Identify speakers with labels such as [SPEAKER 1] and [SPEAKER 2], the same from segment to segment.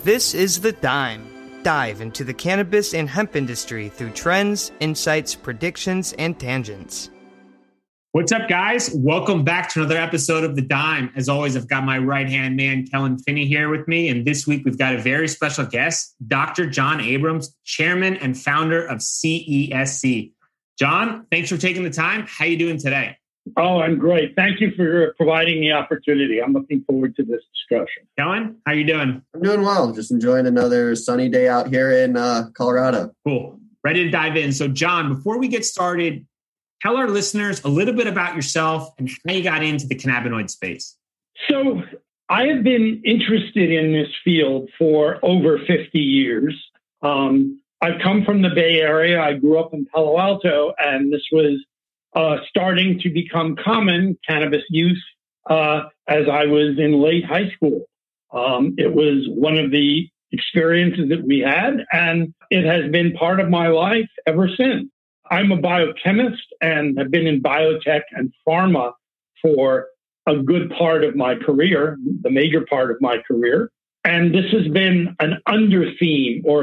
[SPEAKER 1] This is The Dime. Dive into the cannabis and hemp industry through trends, insights, predictions, and tangents.
[SPEAKER 2] What's up, guys? Welcome back to another episode of The Dime. As always, I've got my right-hand man, Kellen Finney, here with me. And this week, we've got a very special guest, Dr. John Abrams, chairman and founder of CESC. John, thanks for taking the time. How are you doing today?
[SPEAKER 3] Oh, I'm great. Thank you for providing the opportunity. I'm looking forward to this discussion.
[SPEAKER 2] Kellen, how are you doing?
[SPEAKER 4] I'm doing well. Just enjoying another sunny day out here in Colorado.
[SPEAKER 2] Cool. Ready to dive in. So, John, before we get started, tell our listeners a little bit about yourself and how you got into the cannabinoid space.
[SPEAKER 3] So, I have been interested in this field for over 50 years. I've come from the Bay Area. I grew up in Palo Alto, and this was starting to become common, cannabis use, as I was in late high school. It was one of the experiences that we had, and it has been part of my life ever since. I'm a biochemist and have been in biotech and pharma for a good part of my career, the major part of my career. And this has been an under theme or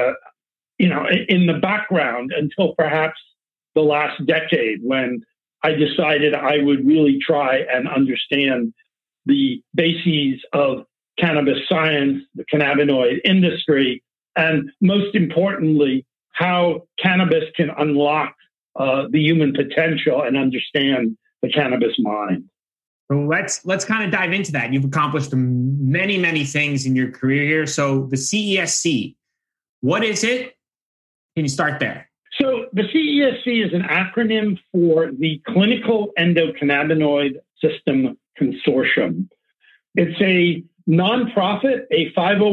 [SPEAKER 3] in the background until perhaps the last decade, when I decided I would really try and understand the bases of cannabis science, the cannabinoid industry, and most importantly, how cannabis can unlock the human potential and understand the cannabis mind.
[SPEAKER 2] So let's kind of dive into that. You've accomplished many, many things in your career here. So the CESC, what is it? Can you start there?
[SPEAKER 3] So the CESC is an acronym for the Clinical Endocannabinoid System Consortium. It's a nonprofit, a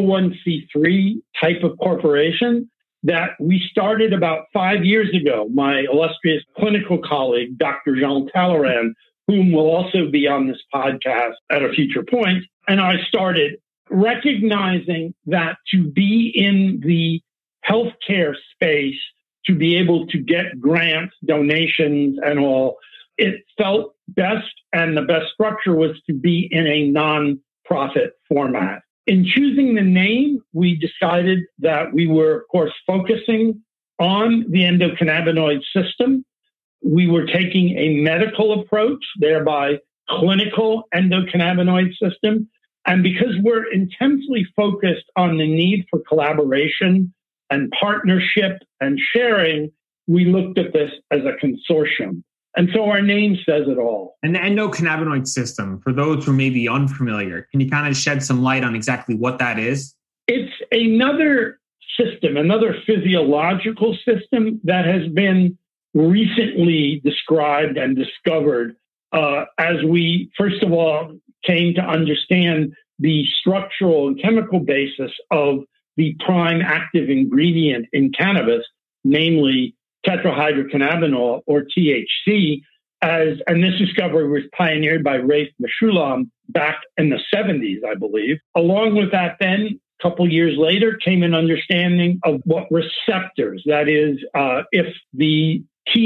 [SPEAKER 3] 501c3 type of corporation that we started about 5 years ago. My illustrious clinical colleague, Dr. Jean Talleyrand, whom will also be on this podcast at a future point, and I started recognizing that to be in the healthcare space, to be able to get grants, donations, and all, it felt best, and the best structure was to be in a non-profit format. In choosing the name, we decided that we were, of course, focusing on the endocannabinoid system. We were taking a medical approach, thereby clinical endocannabinoid system. And because we're intensely focused on the need for collaboration and partnership and sharing, we looked at this as a consortium. And so our name says it all.
[SPEAKER 2] And the endocannabinoid system, for those who may be unfamiliar, can you kind of shed some light on exactly what that is?
[SPEAKER 3] It's another system, another physiological system that has been recently described and discovered as we, first of all, came to understand the structural and chemical basis of the prime active ingredient in cannabis, namely tetrahydrocannabinol, or THC, and this discovery was pioneered by Rafe Mechoulam back in the 70s, I believe. Along with that, then, a couple years later, came an understanding of what receptors, that is, if the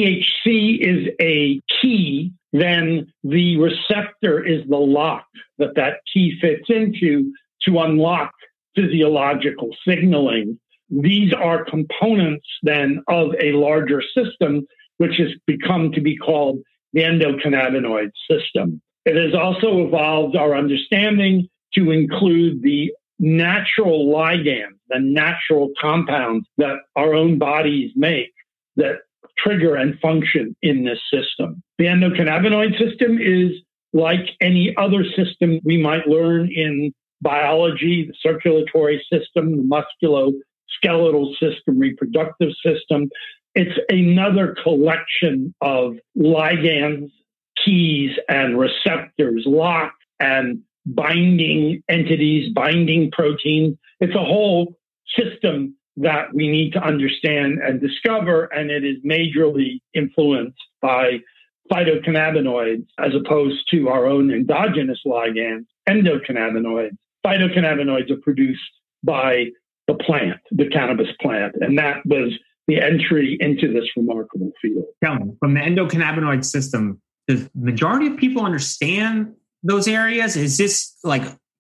[SPEAKER 3] THC is a key, then the receptor is the lock that key fits into to unlock physiological signaling. These are components then of a larger system, which has become to be called the endocannabinoid system. It has also evolved our understanding to include the natural ligands, the natural compounds that our own bodies make that trigger and function in this system. The endocannabinoid system is like any other system we might learn in biology, the circulatory system, the musculoskeletal system, reproductive system. It's another collection of ligands, keys, and receptors, lock and binding entities, binding proteins. It's a whole system that we need to understand and discover, and it is majorly influenced by phytocannabinoids as opposed to our own endogenous ligands, endocannabinoids. Phytocannabinoids are produced by the plant, the cannabis plant, and that was the entry into this remarkable field.
[SPEAKER 2] Kellen, from the endocannabinoid system, does the majority of people understand those areas? Is this like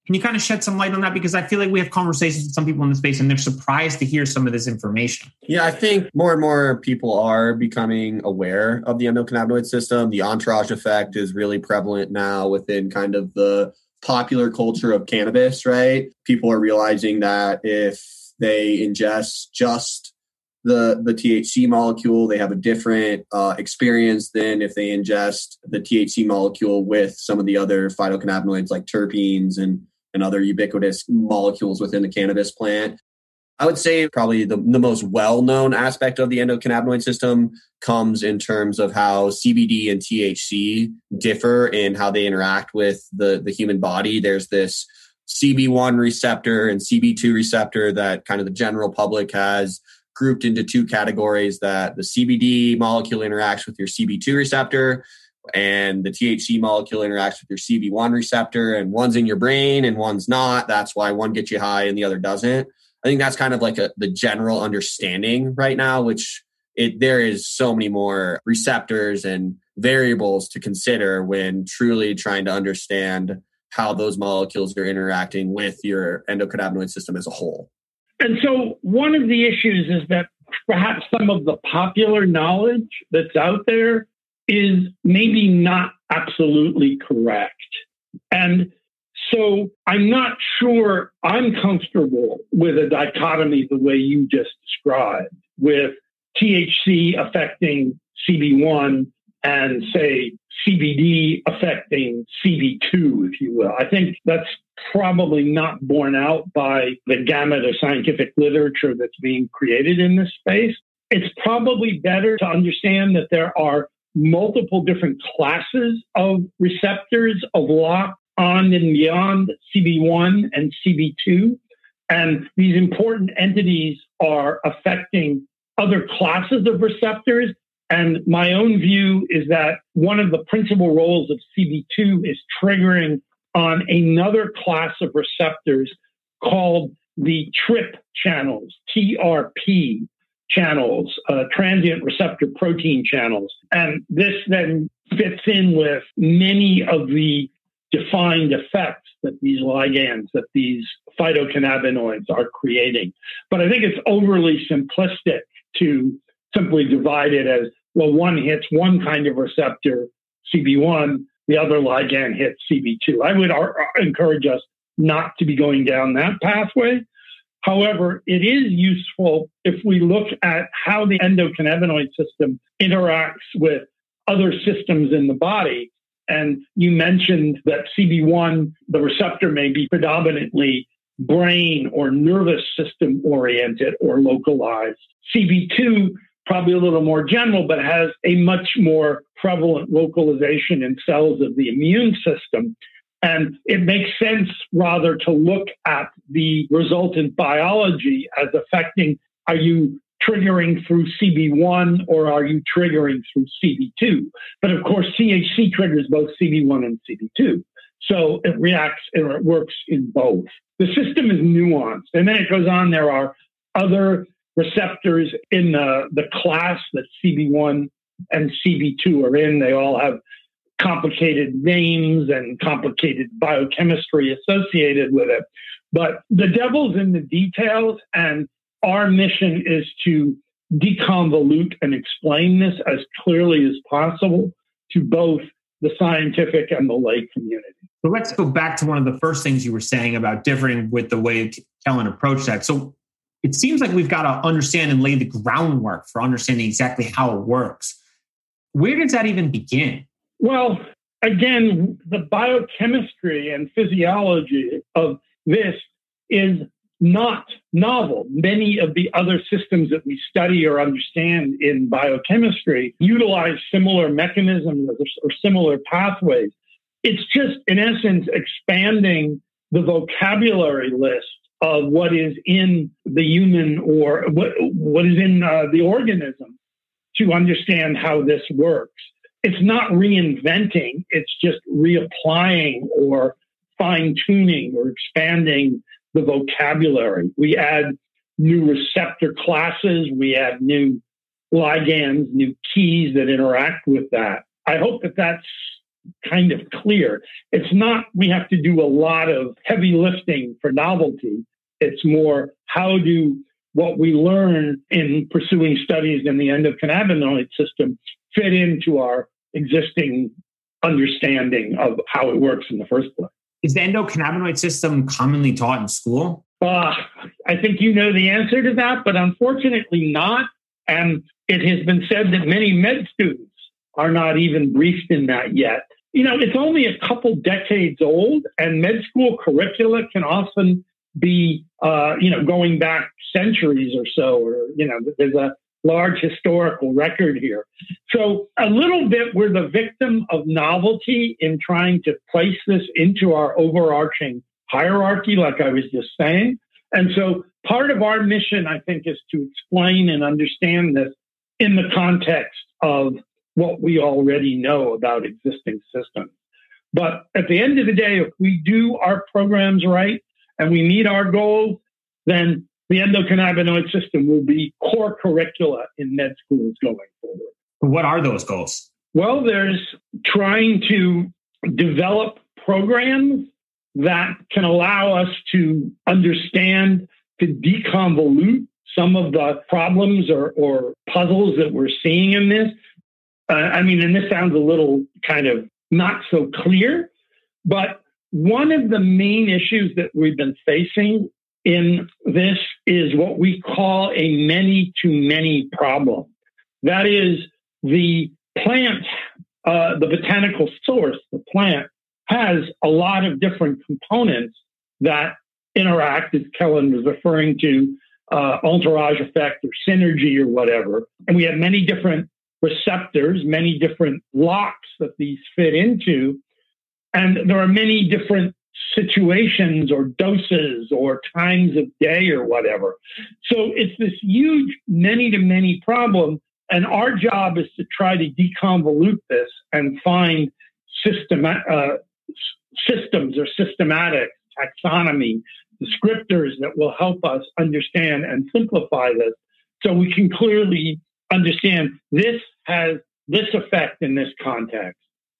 [SPEAKER 2] Can you kind of shed some light on that? Because I feel like we have conversations with some people in the space and they're surprised to hear some of this information.
[SPEAKER 4] Yeah, I think more and more people are becoming aware of the endocannabinoid system. The entourage effect is really prevalent now within kind of the popular culture of cannabis, right? People are realizing that if they ingest just the THC molecule, they have a different experience than if they ingest the THC molecule with some of the other phytocannabinoids like terpenes and other ubiquitous molecules within the cannabis plant. I would say probably the most well-known aspect of the endocannabinoid system comes in terms of how CBD and THC differ in how they interact with the human body. There's this CB1 receptor and CB2 receptor that kind of the general public has grouped into two categories, that the CBD molecule interacts with your CB2 receptor and the THC molecule interacts with your CB1 receptor, and one's in your brain and one's not. That's why one gets you high and the other doesn't. I think that's kind of like the general understanding right now, which there is so many more receptors and variables to consider when truly trying to understand how those molecules are interacting with your endocannabinoid system as a whole.
[SPEAKER 3] And so one of the issues is that perhaps some of the popular knowledge that's out there is maybe not absolutely correct. And so I'm not sure I'm comfortable with a dichotomy the way you just described, with THC affecting CB1 and, say, CBD affecting CB2, if you will. I think that's probably not borne out by the gamut of scientific literature that's being created in this space. It's probably better to understand that there are multiple different classes of receptors of lock on and beyond CB1 and CB2. And these important entities are affecting other classes of receptors. And my own view is that one of the principal roles of CB2 is triggering on another class of receptors called the TRP channels, TRP channels, transient receptor protein channels. And this then fits in with many of the defined effects that these ligands, that these phytocannabinoids are creating. But I think it's overly simplistic to simply divide it as, well, one hits one kind of receptor, CB1, the other ligand hits CB2. I would encourage us not to be going down that pathway. However, it is useful if we look at how the endocannabinoid system interacts with other systems in the body. And you mentioned that CB1, the receptor may be predominantly brain or nervous system oriented or localized. CB2, probably a little more general, but has a much more prevalent localization in cells of the immune system. And it makes sense rather to look at the resultant biology as affecting, are you triggering through CB1 or are you triggering through CB2? But of course, THC triggers both CB1 and CB2. So it reacts and it works in both. The system is nuanced. And then it goes on, there are other receptors in the class that CB1 and CB2 are in. They all have complicated names and complicated biochemistry associated with it. But the devil's in the details, and our mission is to deconvolute and explain this as clearly as possible to both the scientific and the lay community.
[SPEAKER 2] So let's go back to one of the first things you were saying about differing with the way Kellen approached that. So it seems like we've got to understand and lay the groundwork for understanding exactly how it works. Where does that even begin?
[SPEAKER 3] Well, again, the biochemistry and physiology of this is not novel. Many of the other systems that we study or understand in biochemistry utilize similar mechanisms or similar pathways. It's just, in essence, expanding the vocabulary list of what is in the human or what is in the organism to understand how this works. It's not reinventing, it's just reapplying or fine-tuning or expanding the vocabulary. We add new receptor classes, we add new ligands, new keys that interact with that. I hope that that's kind of clear. It's not we have to do a lot of heavy lifting for novelty. It's more how do what we learn in pursuing studies in the endocannabinoid system fit into our existing understanding of how it works in the first place.
[SPEAKER 2] Is the endocannabinoid system commonly taught in school?
[SPEAKER 3] I think you know the answer to that, but unfortunately not. And it has been said that many med students are not even briefed in that yet. It's only a couple decades old, and med school curricula can often be, going back centuries or so, or, there's a large historical record here. So a little bit, we're the victim of novelty in trying to place this into our overarching hierarchy, like I was just saying. And so part of our mission, I think, is to explain and understand this in the context of what we already know about existing systems. But at the end of the day, if we do our programs right and we meet our goals, then the endocannabinoid system will be core curricula in med schools going forward.
[SPEAKER 2] What are those goals?
[SPEAKER 3] Well, there's trying to develop programs that can allow us to understand, to deconvolute some of the problems or puzzles that we're seeing in this. And this sounds a little kind of not so clear, but one of the main issues that we've been facing in this is what we call a many-to-many problem. That is, the plant, the botanical source, the plant, has a lot of different components that interact, as Kellen was referring to, entourage effect or synergy or whatever. And we have many different receptors, many different locks that these fit into. And there are many different situations or doses or times of day or whatever. So it's this huge many-to-many problem. And our job is to try to deconvolute this and find systems or systematic taxonomy, descriptors that will help us understand and simplify this so we can clearly understand this has this effect in this context.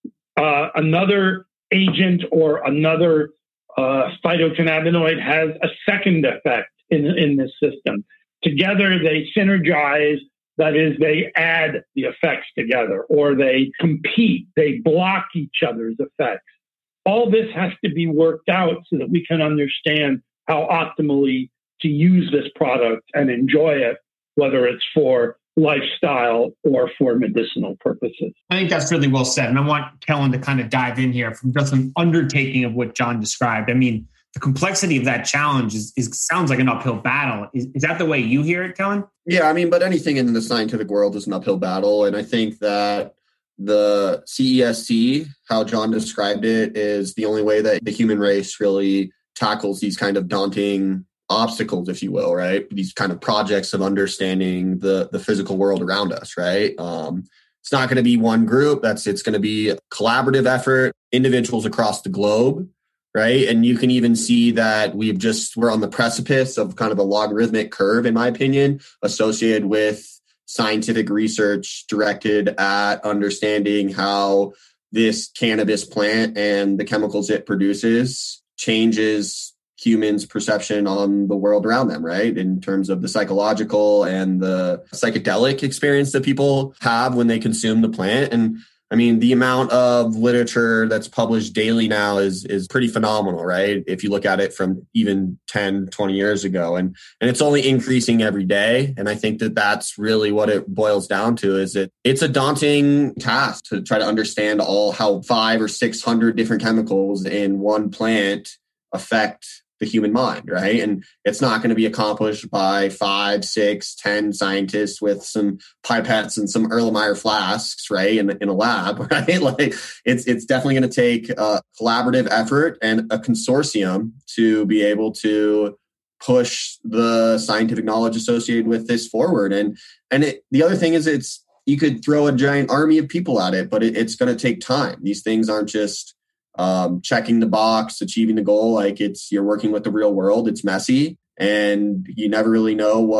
[SPEAKER 3] Another agent or another phytocannabinoid has a second effect in this system. Together, they synergize. That is, they add the effects together, or they compete. They block each other's effects. All this has to be worked out so that we can understand how optimally to use this product and enjoy it, whether it's for lifestyle or for medicinal purposes.
[SPEAKER 2] I think that's really well said. And I want Kellen to kind of dive in here from just an undertaking of what John described. I mean, the complexity of that challenge sounds like an uphill battle. Is that the way you hear it, Kellen?
[SPEAKER 4] Yeah, but anything in the scientific world is an uphill battle. And I think that the CESC, how John described it, is the only way that the human race really tackles these kind of daunting obstacles, if you will, right? These kind of projects of understanding the physical world around us, right? It's not going to be one group. It's going to be a collaborative effort, individuals across the globe, right? And you can even see that we're on the precipice of kind of a logarithmic curve, in my opinion, associated with scientific research directed at understanding how this cannabis plant and the chemicals it produces changes humans' perception on the world around them, right? In terms of the psychological and the psychedelic experience that people have when they consume the plant. And the amount of literature that's published daily now is pretty phenomenal, right? If you look at it from even 10, 20 years ago. And it's only increasing every day. And I think that that's really what it boils down to, is it's a daunting task to try to understand how 500 or 600 different chemicals in one plant affect the human mind, right? And it's not going to be accomplished by 5, 6, 10 scientists with some pipettes and some Erlenmeyer flasks, right, in a lab, right? Like it's definitely going to take a collaborative effort and a consortium to be able to push the scientific knowledge associated with this forward. And the other thing is you could throw a giant army of people at it, but it's going to take time. These things aren't just checking the box, achieving the goal. Like you're working with the real world. It's messy, and you never really know what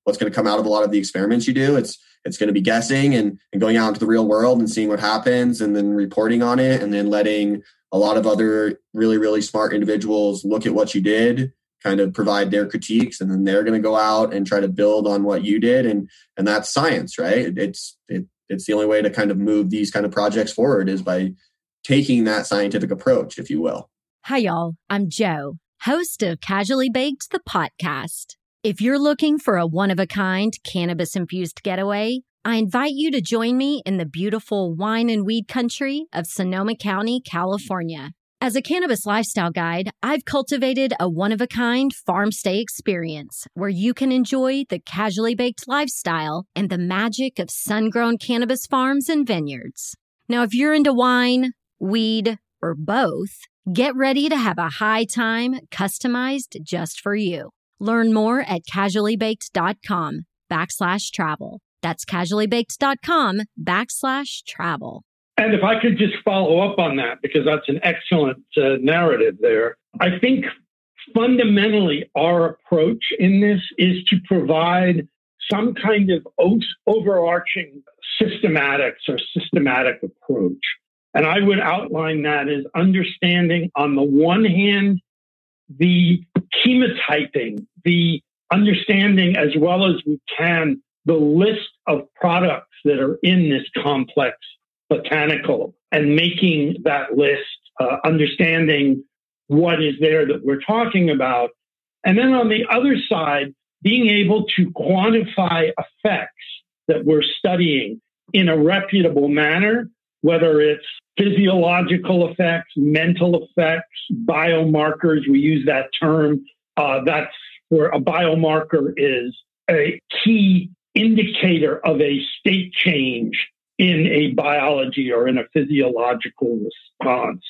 [SPEAKER 4] what's going to come out of a lot of the experiments you do. It's going to be guessing and going out into the real world and seeing what happens and then reporting on it, and then letting a lot of other really, really smart individuals look at what you did, kind of provide their critiques, and then they're going to go out and try to build on what you did. And that's science, right? It's the only way to kind of move these kind of projects forward is by taking that scientific approach, if you will.
[SPEAKER 5] Hi, y'all. I'm Jo, host of Casually Baked, the podcast. If you're looking for a one-of-a-kind cannabis-infused getaway, I invite you to join me in the beautiful wine and weed country of Sonoma County, California. As a cannabis lifestyle guide, I've cultivated a one-of-a-kind farm stay experience where you can enjoy the casually baked lifestyle and the magic of sun-grown cannabis farms and vineyards. Now, if you're into wine, weed, or both, get ready to have a high time customized just for you. Learn more at casuallybaked.com/travel. That's casuallybaked.com/travel.
[SPEAKER 3] And if I could just follow up on that, because that's an excellent narrative there. I think fundamentally our approach in this is to provide some kind of overarching systematic approach. And I would outline that as understanding, on the one hand, the chemotyping, the understanding as well as we can, the list of products that are in this complex botanical, and making that list, understanding what is there that we're talking about. And then on the other side, being able to quantify effects that we're studying in a reputable manner, whether it's physiological effects, mental effects, biomarkers. We use that term. That's where a biomarker is a key indicator of a state change in a biology or in a physiological response.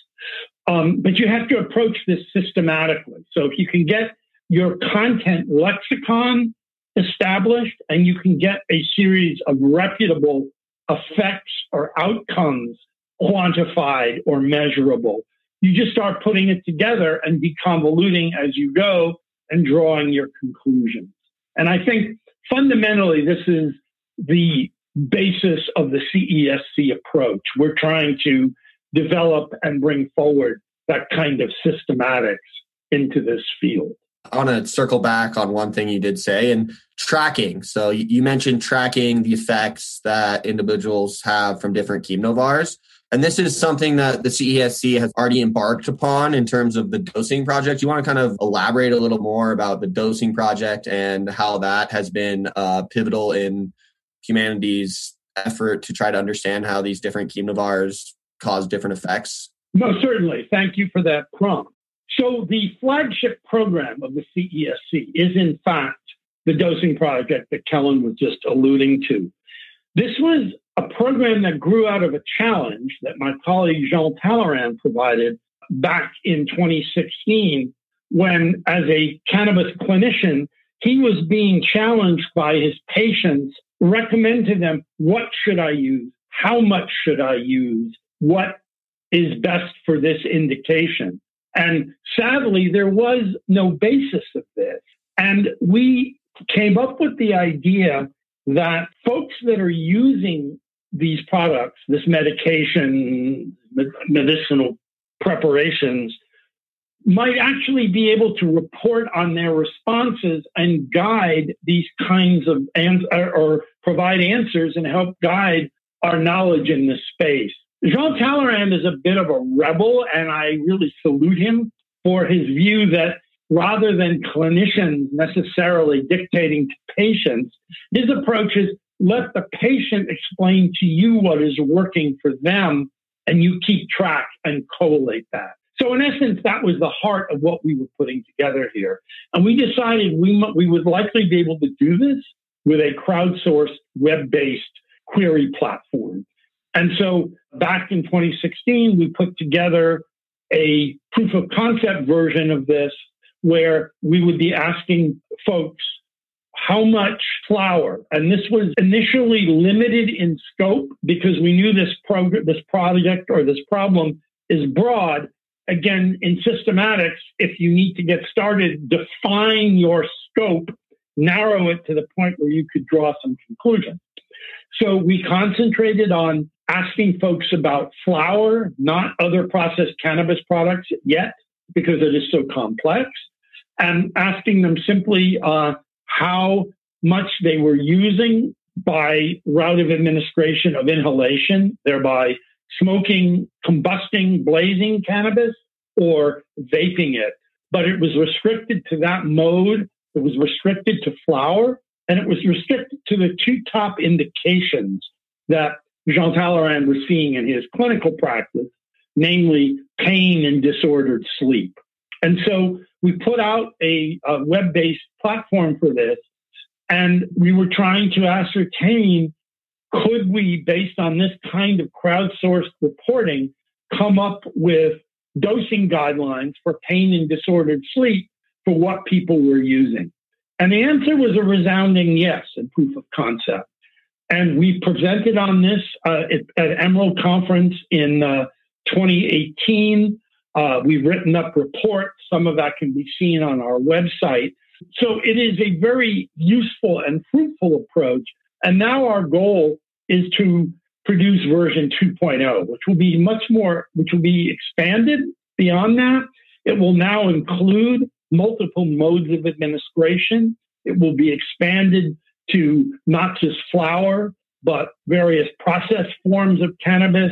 [SPEAKER 3] But you have to approach this systematically. So if you can get your content lexicon established and you can get a series of reputable effects or outcomes quantified or measurable, you just start putting it together and deconvoluting as you go and drawing your conclusions. And I think fundamentally, this is the basis of the CESC approach. We're trying to develop and bring forward that kind of systematics into this field.
[SPEAKER 4] I want to circle back on one thing you did say, and tracking. So you mentioned tracking the effects that individuals have from different chemonovars. And this is something that the CESC has already embarked upon in terms of the dosing project. You want to kind of elaborate a little more about the dosing project and how that has been pivotal in humanity's effort to try to understand how these different chemonovars cause different effects?
[SPEAKER 3] Most certainly. Thank you for that prompt. So the flagship program of the CESC is, in fact, the dosing project that Kellen was just alluding to. This was a program that grew out of a challenge that my colleague Jean Talleyrand provided back in 2016 when, as a cannabis clinician, he was being challenged by his patients, recommend to them, what should I use? How much should I use? What is best for this indication? And sadly, there was no basis of this. And we came up with the idea that folks that are using these products, this medication, medicinal preparations, might actually be able to report on their responses and guide these kinds of or provide answers and help guide our knowledge in this space. Jean Talleyrand is a bit of a rebel, and I really salute him for his view that rather than clinicians necessarily dictating to patients, his approach is let the patient explain to you what is working for them, and you keep track and collate that. So in essence, that was the heart of what we were putting together here. And we decided we would likely be able to do this with a crowdsourced, web-based query platform. And so back in 2016, we put together a proof of concept version of this where we would be asking folks how much flower. And this was initially limited in scope because we knew this project or this problem is broad. Again, in systematics, if you need to get started, define your scope narrow it to the point where you could draw some conclusions. So we concentrated on asking folks about flower, not other processed cannabis products yet, because it is so complex, and asking them simply how much they were using by route of administration of inhalation, thereby smoking, combusting, blazing cannabis, or vaping it. But it was restricted to that mode. It was restricted to flower, and it was restricted to the two top indications that Jean Talleyrand was seeing in his clinical practice, namely pain and disordered sleep. And so we put out a web-based platform for this, and we were trying to ascertain, could we, based on this kind of crowdsourced reporting, come up with dosing guidelines for pain and disordered sleep for what people were using? And the answer was a resounding yes in proof of concept. And we presented on this at Emerald Conference in 2018. We've written up reports. Some of that can be seen on our website. So it is a very useful and fruitful approach. And now our goal is to produce version 2.0, which will be which will be expanded beyond that. It will now include multiple modes of administration. It will be expanded to not just flower, but various processed forms of cannabis,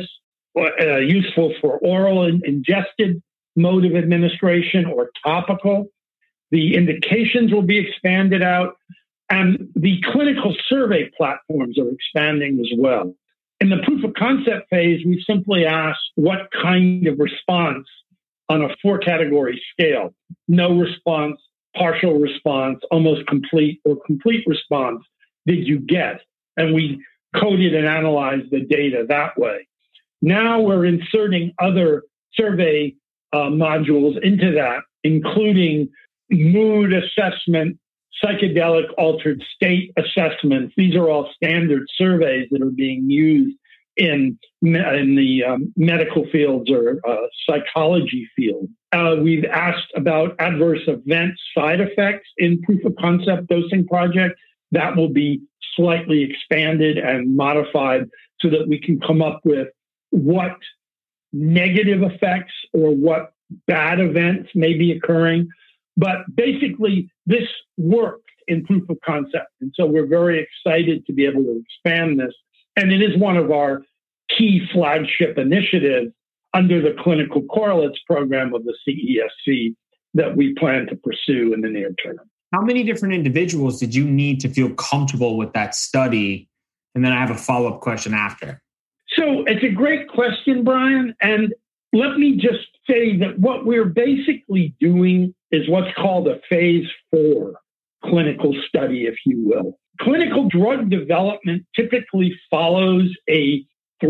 [SPEAKER 3] useful for oral and ingested mode of administration or topical. The indications will be expanded out, and the clinical survey platforms are expanding as well. In the proof of concept phase, we simply asked what kind of response on a 4-category scale, no response, partial response, almost complete, or complete response, did you get? And we coded and analyzed the data that way. Now we're inserting other survey modules into that, including mood assessment, psychedelic altered state assessments. These are all standard surveys that are being used in the medical fields or psychology field. We've asked about adverse events, side effects in proof of concept dosing project. That will be slightly expanded and modified so that we can come up with what negative effects or what bad events may be occurring. But basically, this worked in proof of concept. And so we're very excited to be able to expand this. And it is one of our key flagship initiatives under the clinical correlates program of the CESC that we plan to pursue in the near term.
[SPEAKER 2] How many different individuals did you need to feel comfortable with that study? And then I have a follow-up question after.
[SPEAKER 3] So it's a great question, Brian. And let me just say that what we're basically doing is what's called a phase 4 clinical study, if you will. Clinical drug development typically follows a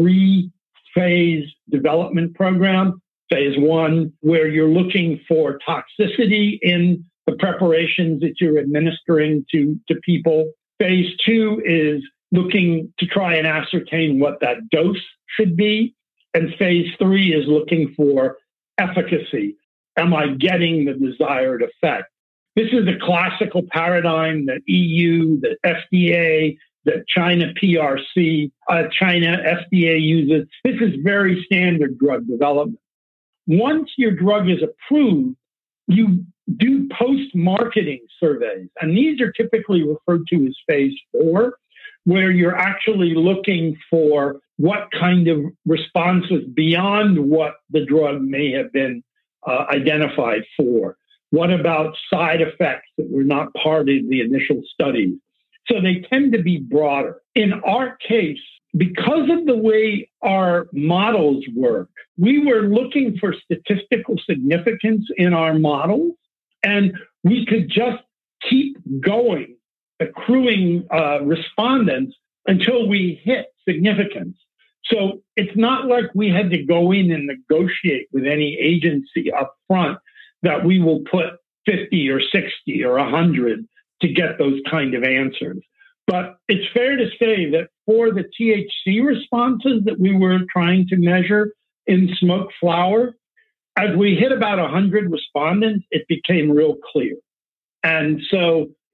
[SPEAKER 3] 3-phase development program. Phase 1, where you're looking for toxicity in the preparations that you're administering to people. Phase 2 is looking to try and ascertain what that dose should be. And phase 3 is looking for efficacy. Am I getting the desired effect? This is the classical paradigm that EU, the FDA, that China PRC, China FDA uses. This is very standard drug development. Once your drug is approved, you do post-marketing surveys. And these are typically referred to as phase 4, where you're actually looking for what kind of responses beyond what the drug may have been identified for. What about side effects that were not part of the initial studies? So they tend to be broader. In our case, because of the way our models work, we were looking for statistical significance in our models, and we could just keep going, accruing respondents until we hit significance. So it's not like we had to go in and negotiate with any agency up front that we will put 50 or 60 or 100 to get those kind of answers. But it's fair to say that for the THC responses that we were trying to measure in smoke flower, as we hit about 100 respondents, it became real clear. And so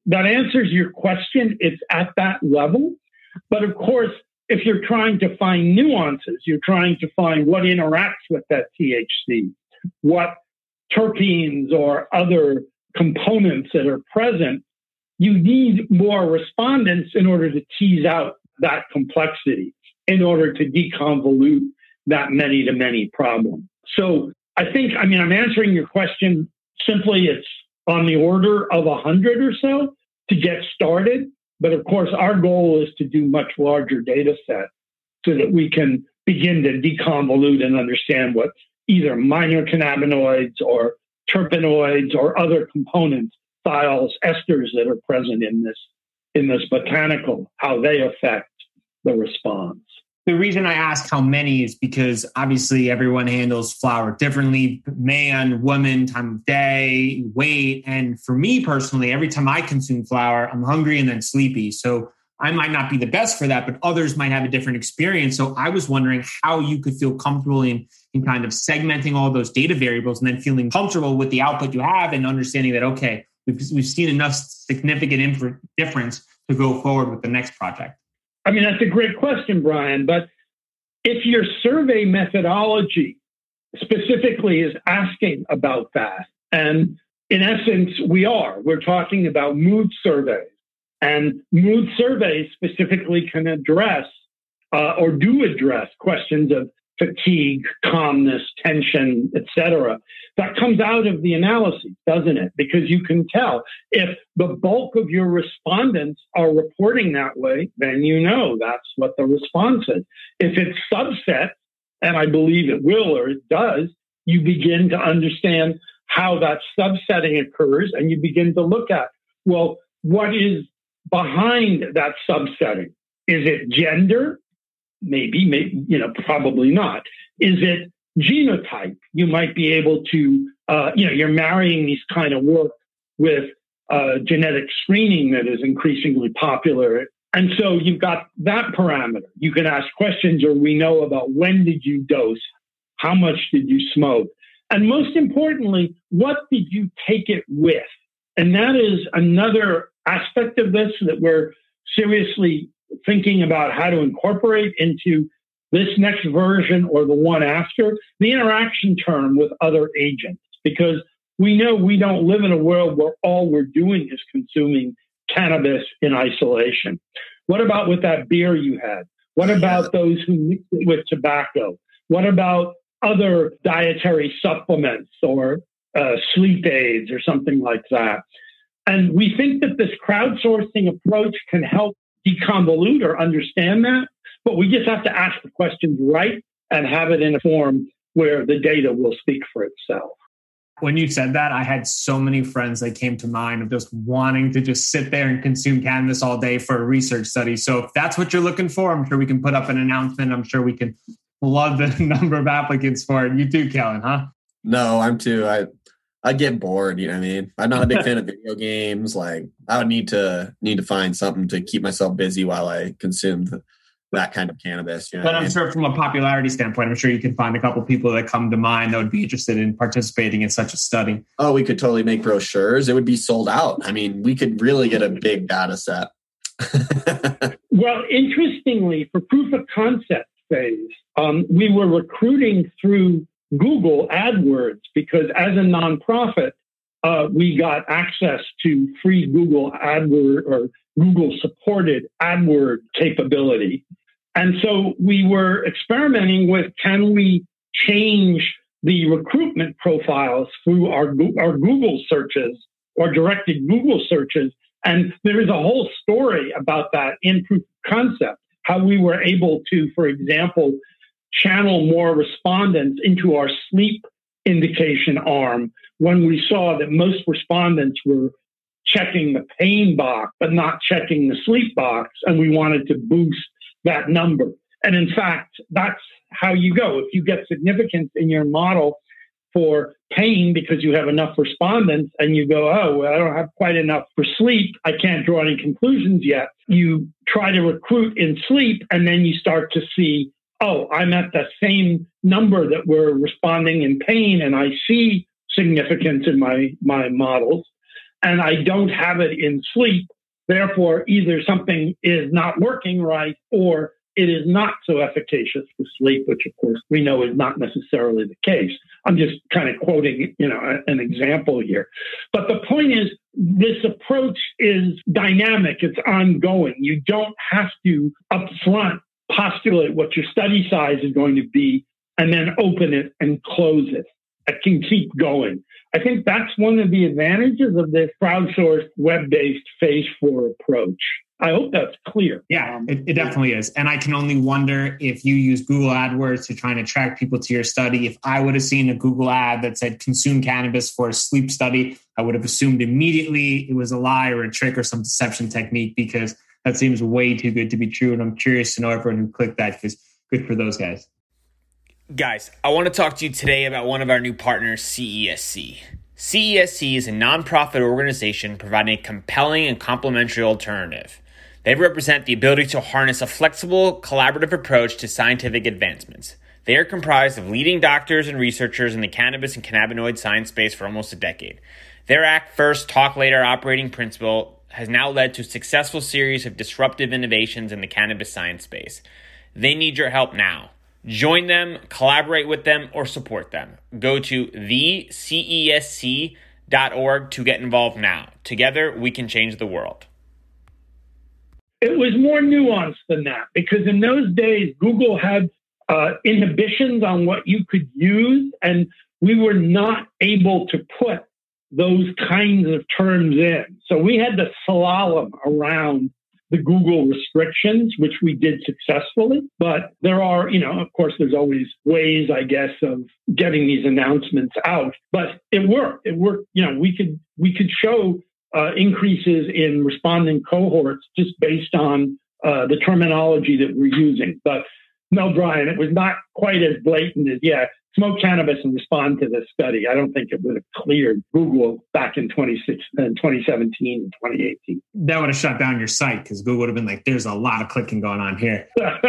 [SPEAKER 3] that answers your question. It's at that level. But of course, if you're trying to find nuances, you're trying to find what interacts with that THC, what terpenes or other components that are present, you need more respondents in order to tease out that complexity, in order to deconvolute that many-to-many problem. So I'm answering your question simply. It's on the order of 100 or so to get started. But of course, our goal is to do much larger data sets so that we can begin to deconvolute and understand what either minor cannabinoids or terpenoids or other components, thiols, esters that are present in this botanical, how they affect the response.
[SPEAKER 2] The reason I ask how many is because obviously everyone handles flower differently, man, woman, time of day, weight. And for me personally, every time I consume flower, I'm hungry and then sleepy. So I might not be the best for that, but others might have a different experience. So I was wondering how you could feel comfortable in kind of segmenting all those data variables and then feeling comfortable with the output you have and understanding that, okay, we've seen enough significant difference to go forward with the next project.
[SPEAKER 3] I mean, that's a great question, Brian. But if your survey methodology specifically is asking about that, and in essence, we're talking about mood surveys. And mood surveys specifically can address or do address questions of fatigue, calmness, tension, etc. That comes out of the analysis, doesn't it? Because you can tell if the bulk of your respondents are reporting that way, then you know that's what the response is. If it's subset, and I believe it will or it does, you begin to understand how that subsetting occurs, and you begin to look at, well, what is behind that subsetting? Is it gender? Maybe, probably not. Is it genotype? You might be able to, you're marrying these kind of work with genetic screening that is increasingly popular. And so you've got that parameter. You can ask questions, or we know about when did you dose? How much did you smoke? And most importantly, what did you take it with? And that is another aspect of this that we're seriously thinking about how to incorporate into this next version or the one after, the interaction term with other agents, because we know we don't live in a world where all we're doing is consuming cannabis in isolation. What about with that beer you had? What about those who mix it with tobacco? What about other dietary supplements or sleep aids or something like that? And we think that this crowdsourcing approach can help deconvolute or understand that, but we just have to ask the questions right and have it in a form where the data will speak for itself.
[SPEAKER 2] When you said that, I had so many friends that came to mind of just wanting to just sit there and consume cannabis all day for a research study. So if that's what you're looking for, I'm sure we can put up an announcement. I'm sure we can love the number of applicants for it. You too, Kellen, huh?
[SPEAKER 4] No, I'm too. I get bored, you know what I mean? I'm not a big fan of video games. Like I would need to find something to keep myself busy while I consume that kind of cannabis. You know
[SPEAKER 2] but I'm sure from a popularity standpoint, I'm sure you can find a couple of people that come to mind that would be interested in participating in such a study.
[SPEAKER 4] Oh, we could totally make brochures. It would be sold out. I mean, we could really get a big data set.
[SPEAKER 3] Well, interestingly, for proof of concept phase, we were recruiting through Google AdWords because as a nonprofit, we got access to free Google AdWord or Google supported AdWord capability. And so we were experimenting with, can we change the recruitment profiles through our Google searches or directed Google searches? And there is a whole story about that in proof of concept, how we were able to, for example, channel more respondents into our sleep indication arm when we saw that most respondents were checking the pain box, but not checking the sleep box. And we wanted to boost that number. And in fact, that's how you go. If you get significance in your model for pain because you have enough respondents and you go, oh, well, I don't have quite enough for sleep, I can't draw any conclusions yet. You try to recruit in sleep and then you start to see, oh, I'm at the same number that we're responding in pain and I see significance in my models. and I don't have it in sleep. Therefore, either something is not working right or it is not so efficacious for sleep, which, of course, we know is not necessarily the case. I'm just kind of quoting, an example here. But the point is, this approach is dynamic. It's ongoing. You don't have to upfront postulate what your study size is going to be and then open it and close it. It can keep going. I think that's one of the advantages of this crowdsourced, web-based phase 4 approach. I hope that's clear.
[SPEAKER 2] Yeah, it definitely is. And I can only wonder if you use Google AdWords to try and attract people to your study. If I would have seen a Google ad that said consume cannabis for a sleep study, I would have assumed immediately it was a lie or a trick or some deception technique, because that seems way too good to be true. And I'm curious to know everyone who clicked that, because good for those guys.
[SPEAKER 6] Guys, I want to talk to you today about one of our new partners, CESC. CESC is a nonprofit organization providing a compelling and complementary alternative. They represent the ability to harness a flexible, collaborative approach to scientific advancements. They are comprised of leading doctors and researchers in the cannabis and cannabinoid science space for almost a decade. Their Act First, Talk Later operating principle has now led to a successful series of disruptive innovations in the cannabis science space. They need your help now. Join them, collaborate with them, or support them. Go to thecesc.org to get involved now. Together, we can change the world.
[SPEAKER 3] It was more nuanced than that, because in those days, Google had inhibitions on what you could use, and we were not able to put those kinds of terms in. So we had to slalom around the Google restrictions, which we did successfully. But there are, of course, there's always ways, I guess, of getting these announcements out. But it worked. It worked. We could show increases in responding cohorts just based on the terminology that we're using. But no, Brian, it was not quite as blatant as, smoke cannabis and respond to this study. I don't think it would have cleared Google back in 2017 and 2018.
[SPEAKER 2] That would have shut down your site, because Google would have been like, there's a lot of clicking going on here.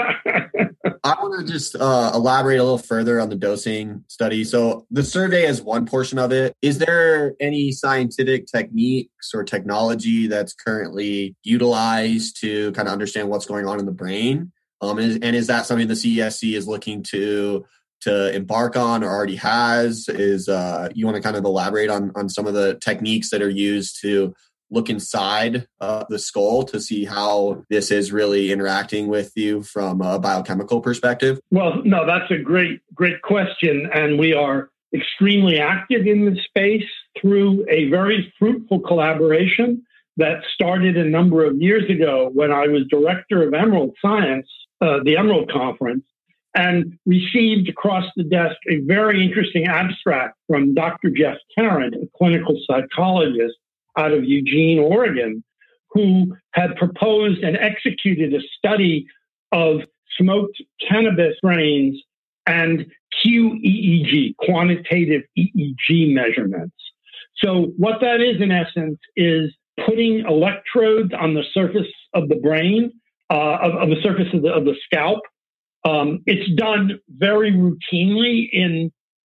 [SPEAKER 4] I want to just elaborate a little further on the dosing study. So the survey is one portion of it. Is there any scientific techniques or technology that's currently utilized to kind of understand what's going on in the brain? And is that something the CESC is looking to embark on or already has? You want to kind of elaborate on some of the techniques that are used to look inside the skull to see how this is really interacting with you from a biochemical perspective?
[SPEAKER 3] Well, no, that's a great question. And we are extremely active in this space through a very fruitful collaboration that started a number of years ago when I was director of Emerald Science, the Emerald Conference, and received across the desk a very interesting abstract from Dr. Jeff Tarrant, a clinical psychologist out of Eugene, Oregon, who had proposed and executed a study of smoked cannabis strains and QEEG, quantitative EEG measurements. So what that is, in essence, is putting electrodes on the surface of the brain, of the surface of the scalp. It's done very routinely in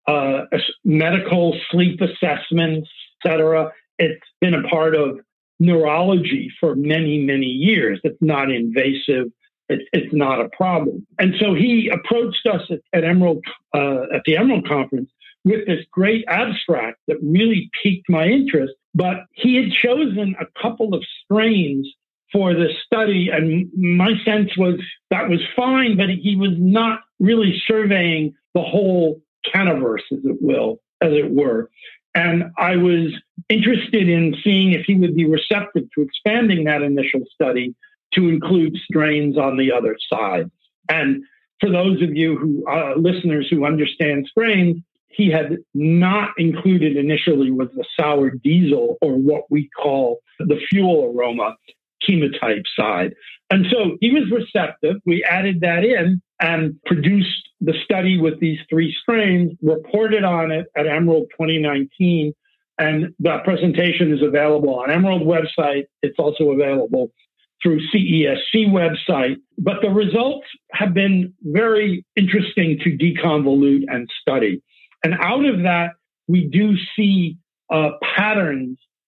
[SPEAKER 3] medical sleep assessments, et cetera. It's been a part of neurology for many, many years. It's not invasive. It's not a problem. And so he approached us at the Emerald Conference with this great abstract that really piqued my interest. But he had chosen a couple of strains for this study, and my sense was that was fine, but he was not really surveying the whole cannaverse, as it were. And I was interested in seeing if he would be receptive to expanding that initial study to include strains on the other side. And for those of you listeners who understand strains, he had not included initially was the sour diesel, or what we call the fuel aroma chemotype side. And so he was receptive. We added that in and produced the study with these three strains, reported on it at Emerald 2019. And that presentation is available on Emerald website. It's also available through CESC website. But the results have been very interesting to deconvolute and study. And out of that, we do see patterns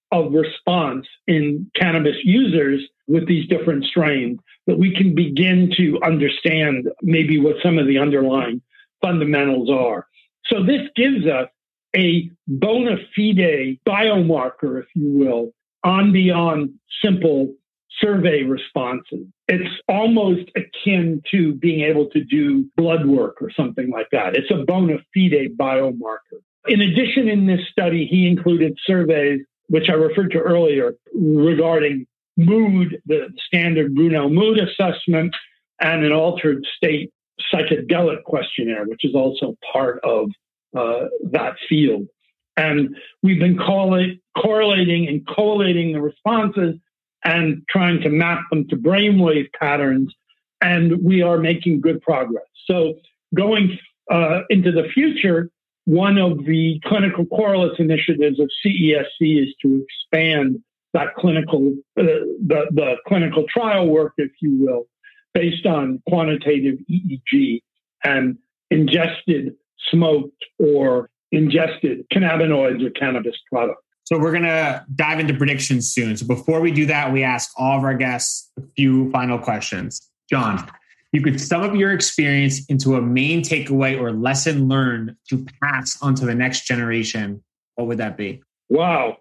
[SPEAKER 3] of response in cannabis users with these different strains that we can begin to understand maybe what some of the underlying fundamentals are. So this gives us a bona fide biomarker, if you will, on beyond simple survey responses. It's almost akin to being able to do blood work or something like that. It's a bona fide biomarker. In addition, in this study, he included surveys, which I referred to earlier, regarding mood, the standard Brunel mood assessment, and an altered state psychedelic questionnaire, which is also part of that field. And we've been correlating and collating the responses and trying to map them to brainwave patterns, and we are making good progress. So going into the future, one of the clinical correlates initiatives of CESC is to expand that clinical, the clinical trial work, if you will, based on quantitative EEG and ingested, smoked, or ingested cannabinoids or cannabis products.
[SPEAKER 2] So we're going to dive into predictions soon. So before we do that, we ask all of our guests a few final questions. John, you could sum up your experience into a main takeaway or lesson learned to pass on to the next generation. What would that be?
[SPEAKER 3] Wow.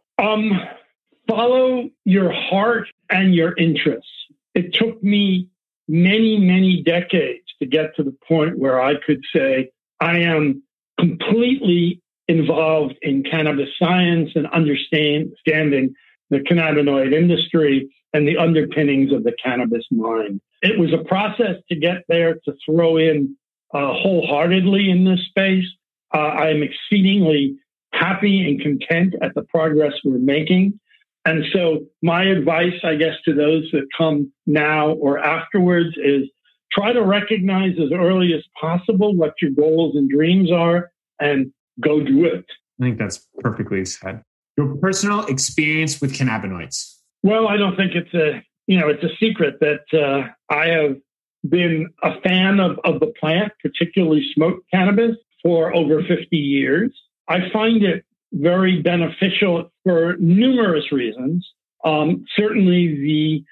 [SPEAKER 3] Follow your heart and your interests. It took me many, many decades to get to the point where I could say I am completely involved in cannabis science and understanding the cannabinoid industry and the underpinnings of the cannabis mind. It was a process to get there, to throw in wholeheartedly in this space. I am exceedingly happy and content at the progress we're making. And so my advice, I guess, to those that come now or afterwards is try to recognize as early as possible what your goals and dreams are and go do it.
[SPEAKER 2] I think that's perfectly said. Your personal experience with cannabinoids.
[SPEAKER 3] Well, I don't think it's a secret that I have been a fan of the plant, particularly smoked cannabis, for over 50 years. I find it very beneficial for numerous reasons. Certainly the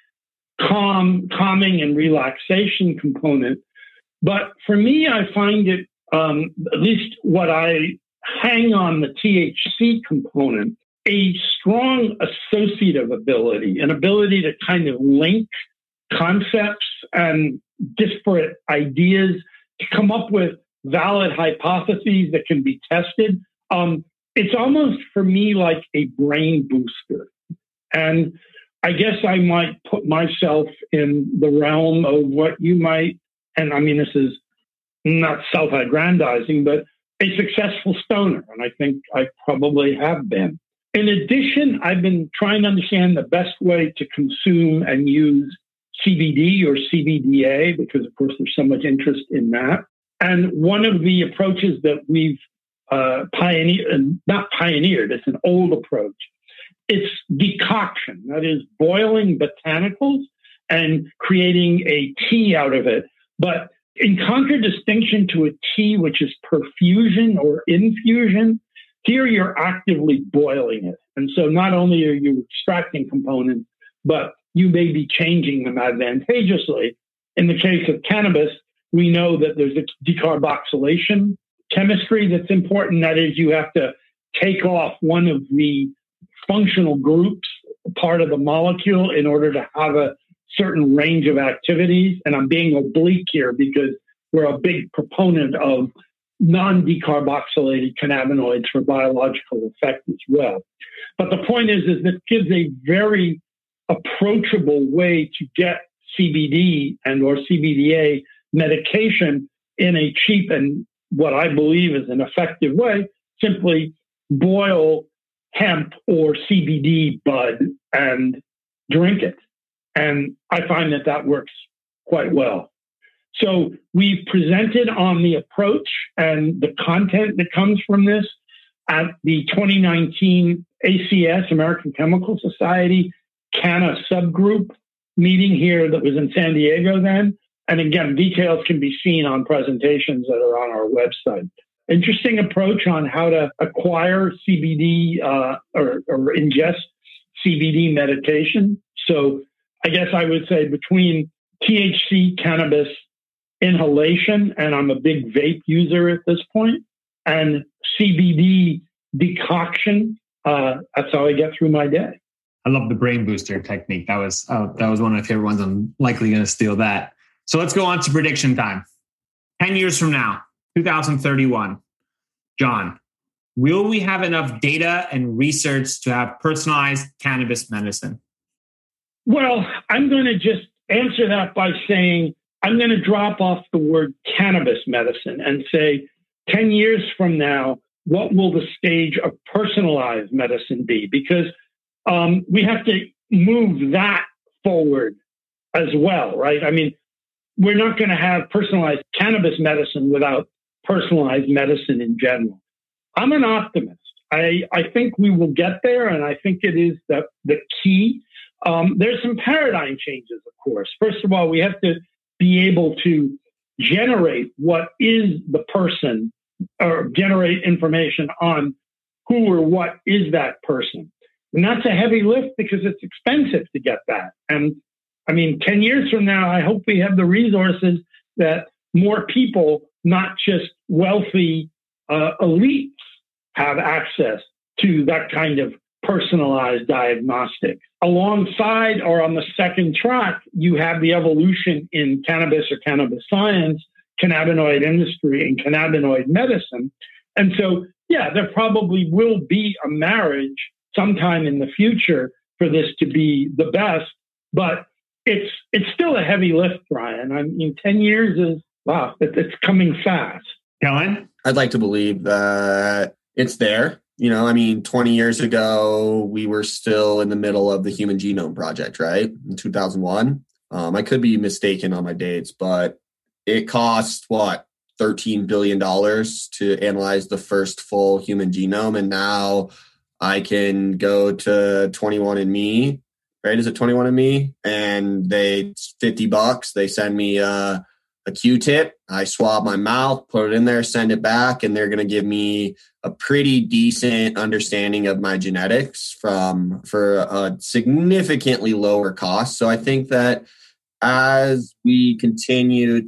[SPEAKER 3] calming and relaxation component. But for me, I find it, at least what I hang on the THC component, a strong associative ability, an ability to kind of link concepts and disparate ideas to come up with valid hypotheses that can be tested. It's almost for me like a brain booster. And I guess I might put myself in the realm of what you might, and I mean, this is not self-aggrandizing, but a successful stoner. And I think I probably have been. In addition, I've been trying to understand the best way to consume and use CBD or CBDA, because of course there's so much interest in that. And one of the approaches that we've not pioneered, it's an old approach. It's decoction, that is boiling botanicals and creating a tea out of it. But in contradistinction to a tea, which is perfusion or infusion, here you're actively boiling it. And so not only are you extracting components, but you may be changing them advantageously. In the case of cannabis, we know that there's a decarboxylation chemistry that's important. That is, you have to take off one of the functional groups, part of the molecule, in order to have a certain range of activities. And I'm being oblique here because we're a big proponent of non-decarboxylated cannabinoids for biological effect as well. But the point is this gives a very approachable way to get CBD and or CBDA medication in a cheap and what I believe is an effective way. Simply boil hemp or CBD bud and drink it. And I find that works quite well. So we've presented on the approach and the content that comes from this at the 2019 ACS, American Chemical Society, Canna subgroup meeting here that was in San Diego then. And again, details can be seen on presentations that are on our website. Interesting approach on how to acquire CBD or ingest CBD meditation. So I guess I would say between THC cannabis inhalation, and I'm a big vape user at this point, and CBD decoction, that's how I get through my day.
[SPEAKER 2] I love the brain booster technique. That was one of my favorite ones. I'm likely going to steal that. So let's go on to prediction time. 10 years from now, 2031, John, will we have enough data and research to have personalized cannabis medicine?
[SPEAKER 3] Well, I'm going to just answer that by saying I'm going to drop off the word cannabis medicine and say 10 years from now, what will the stage of personalized medicine be? Because we have to move that forward as well, right? I mean, we're not going to have personalized cannabis medicine without personalized medicine in general. I'm an optimist. I think we will get there, and I think it is the key. There's some paradigm changes, of course. First of all, we have to be able to generate what is the person, or generate information on who or what is that person. And that's a heavy lift because it's expensive to get that. And I mean, 10 years from now, I hope we have the resources that more people, not just wealthy elites, have access to that kind of personalized diagnostic. Alongside, or on the second track, you have the evolution in cannabis or cannabis science, cannabinoid industry, and cannabinoid medicine. And so, yeah, there probably will be a marriage sometime in the future for this to be the best, but it's still a heavy lift, Brian. I mean, 10 years is, wow, it's coming fast.
[SPEAKER 2] Kellen?
[SPEAKER 4] I'd like to believe that it's there. You know, I mean, 20 years ago, we were still in the middle of the Human Genome Project, right? In 2001. I could be mistaken on my dates, but it cost, $13 billion to analyze the first full human genome. And now I can go to 21andMe, right? Is it 21andMe? And it's $50. They send me a Q-tip. I swab my mouth, put it in there, send it back, and they're going to give me a pretty decent understanding of my genetics for a significantly lower cost. So I think that as we continue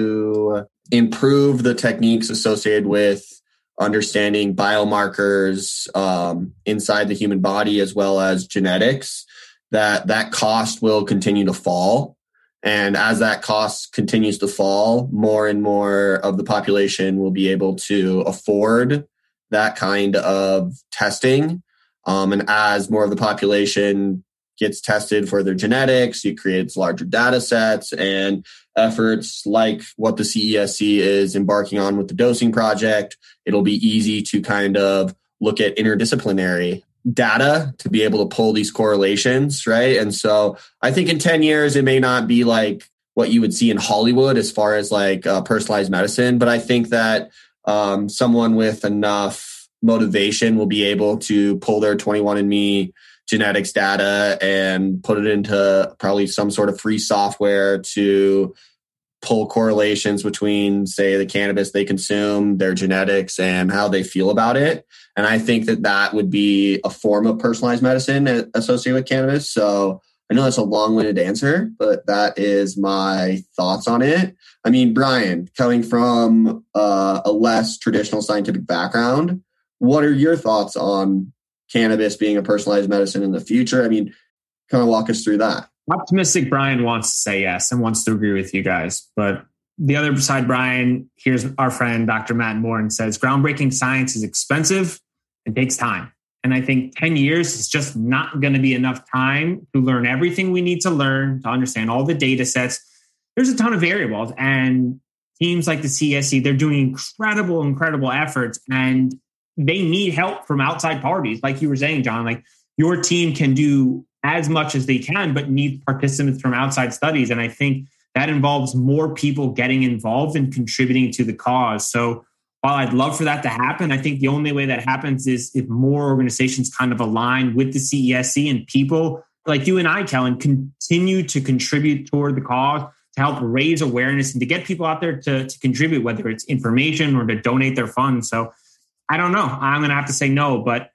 [SPEAKER 4] to improve the techniques associated with understanding biomarkers inside the human body as well as genetics, that cost will continue to fall. And as that cost continues to fall, more and more of the population will be able to afford that kind of testing. And as more of the population gets tested for their genetics, it creates larger data sets, and efforts like what the CESC is embarking on with the dosing project. It'll be easy to kind of look at interdisciplinary data to be able to pull these correlations, right? And so I think in 10 years, it may not be like what you would see in Hollywood as far as like personalized medicine, but I think that someone with enough motivation will be able to pull their 21andMe genetics data and put it into probably some sort of free software to pull correlations between, say, the cannabis they consume, their genetics, and how they feel about it. And I think that would be a form of personalized medicine associated with cannabis. So I know that's a long-winded answer, but that is my thoughts on it. I mean, Brian, coming from a less traditional scientific background, what are your thoughts on cannabis being a personalized medicine in the future? I mean, kind of walk us through that.
[SPEAKER 2] Optimistic Brian wants to say yes and wants to agree with you guys. But the other side, Brian, here's our friend, Dr. Matt Moore, and says, groundbreaking science is expensive and takes time. And I think 10 years is just not going to be enough time to learn everything we need to learn, to understand all the data sets. There's a ton of variables, and teams like the CESC, they're doing incredible efforts, and they need help from outside parties. Like you were saying, John, like your team can do as much as they can, but need participants from outside studies. And I think that involves more people getting involved and contributing to the cause. So while I'd love for that to happen, I think the only way that happens is if more organizations kind of align with the CESC and people like you and I, Kellen, continue to contribute toward the cause, to help raise awareness and to get people out there to contribute, whether it's information or to donate their funds. So I don't know. I'm going to have to say no, but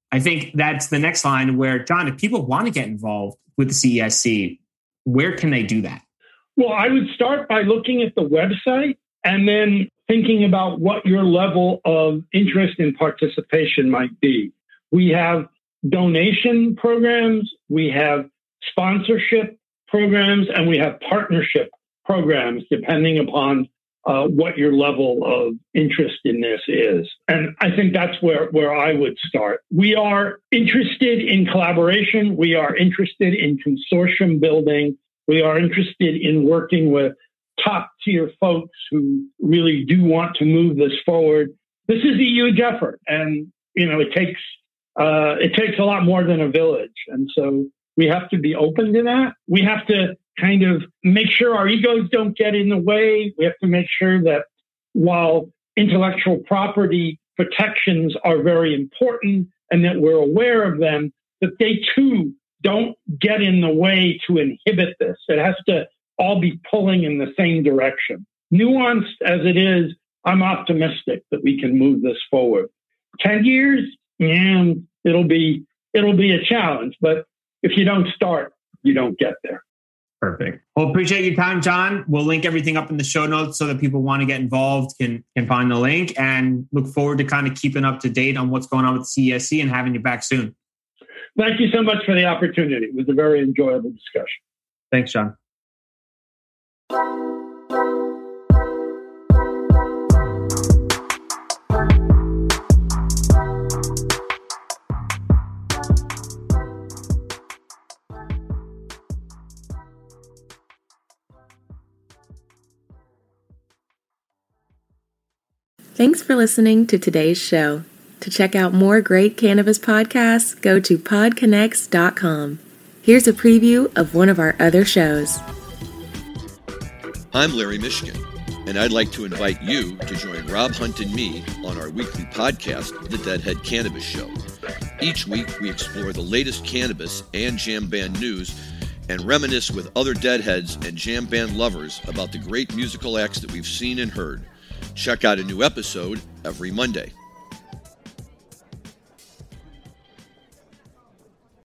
[SPEAKER 2] I think that's the next line where, John, if people want to get involved with the CESC, where can they do that?
[SPEAKER 3] Well, I would start by looking at the website and then thinking about what your level of interest and participation might be. We have donation programs, we have sponsorship programs, and we have partnership programs, depending upon what your level of interest in this is. And I think that's where I would start. We are interested in collaboration. We are interested in consortium building. We are interested in working with top tier folks who really do want to move this forward. This is a huge effort, and it takes a lot more than a village. And so we have to be open to that. We have to kind of make sure our egos don't get in the way. We have to make sure that while intellectual property protections are very important and that we're aware of them, that they too don't get in the way to inhibit this. It has to all be pulling in the same direction. Nuanced as it is, I'm optimistic that we can move this forward. 10 years, yeah, it'll be a challenge, but if you don't start, you don't get there.
[SPEAKER 2] Perfect. Well, appreciate your time, John. We'll link everything up in the show notes so that people want to get involved can find the link, and look forward to kind of keeping up to date on what's going on with CESC and having you back soon.
[SPEAKER 3] Thank you so much for the opportunity. It was a very enjoyable discussion.
[SPEAKER 2] Thanks, John.
[SPEAKER 7] Thanks for listening to today's show. To check out more great cannabis podcasts, go to podconnects.com. Here's a preview of one of our other shows.
[SPEAKER 8] I'm Larry Mishkin, and I'd like to invite you to join Rob Hunt and me on our weekly podcast, The Deadhead Cannabis Show. Each week, we explore the latest cannabis and jam band news and reminisce with other Deadheads and jam band lovers about the great musical acts that we've seen and heard. Check out a new episode every Monday.